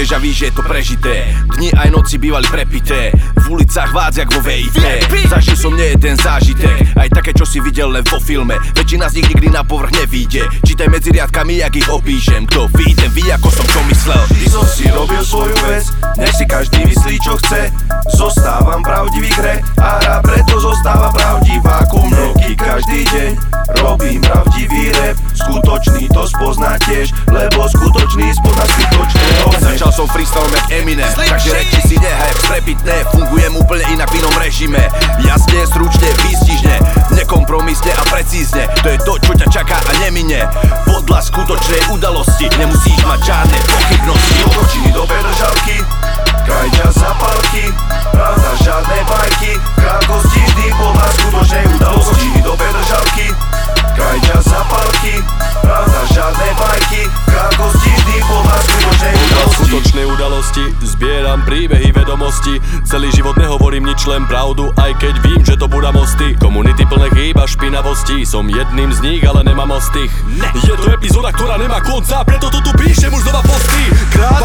Sleduješ a víš, že je to prežité. Dni aj noci bývali prepité, v ulicách vádz jak vo VIP. Zažil som nie jeden zážitek, aj také, čo si videl len vo filme. Väčšina z nich nikdy na povrch nevíde. Čítaj medzi riadkami, jak ich opíšem. Kto ví, ten ví, ako som to myslel. Vždy som si robil svoju vec, nech si každý myslí, čo chce. Zostávam pravdivý hre a hra preto zostáva pravdivá. Ku mnohý každý deň robím pravdivý rap. Skutočný to spozná tiež, lebo skutočný spozná skutočného. Začal som freestylom jak Eminem, takže reči si nehaj prepitné. Fungujem úplne inak v inom režime. Jasne, stručne, výstižne, nekompromisne a precízne. To je to, čo ťa čaká a nemine. Podľa skutočnej udalosti nemusíš mať žiadne pochybnosti. Otočí do bedržalky, krajťa zapalky, pravda žiadne bajky, krátkosti vždy podľa skutočnej udalosti. Otočí do bedržalky, krajťa zapalky, pravda žiadne bajky, krátkosti vždy podľa skutočnej udalosti. Skutočné udalosti, zbieram príbehy vedomosti. Celý život nehovorím nič, len pravdu, aj keď vím, že to budá mosty. Komunity plné chýba špinavosti, som jedným z nich, ale nemám ostých. Je to epizóda, ktorá nemá konca, preto to tu píšem už znova posty.